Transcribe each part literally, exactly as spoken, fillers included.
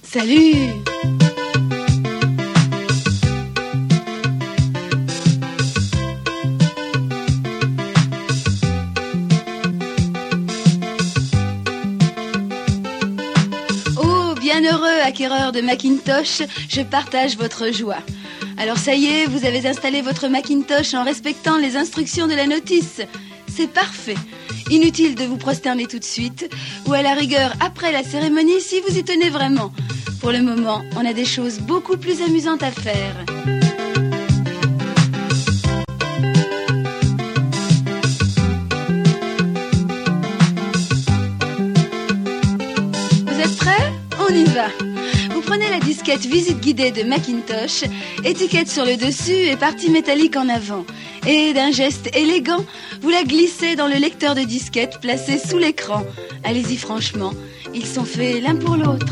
Salut! Oh, bienheureux acquéreur de Macintosh, je partage votre joie. Alors ça y est, vous avez installé votre Macintosh en respectant les instructions de la notice. C'est parfait. Inutile de vous prosterner tout de suite, ou à la rigueur après la cérémonie si vous y tenez vraiment. Pour le moment, on a des choses beaucoup plus amusantes à faire. Vous êtes prêts? On y va. Vous prenez la disquette visite guidée de Macintosh, étiquette sur le dessus et partie métallique en avant. Et d'un geste élégant, vous la glissez dans le lecteur de disquette placé sous l'écran. Allez-y franchement, ils sont faits l'un pour l'autre.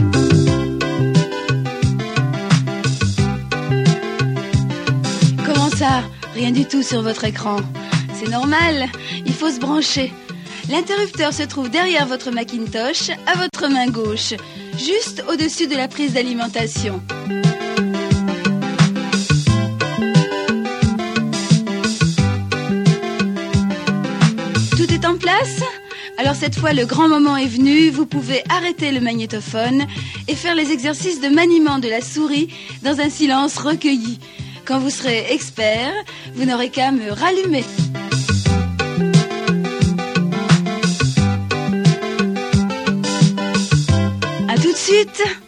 Comment ça? Rien du tout sur votre écran. C'est normal, il faut se brancher. L'interrupteur se trouve derrière votre Macintosh, à votre main gauche, juste au-dessus de la prise d'alimentation. Tout est en place? Alors cette fois, le grand moment est venu, vous pouvez arrêter le magnétophone et faire les exercices de maniement de la souris dans un silence recueilli. Quand vous serez expert, vous n'aurez qu'à me rallumer. À tout de suite!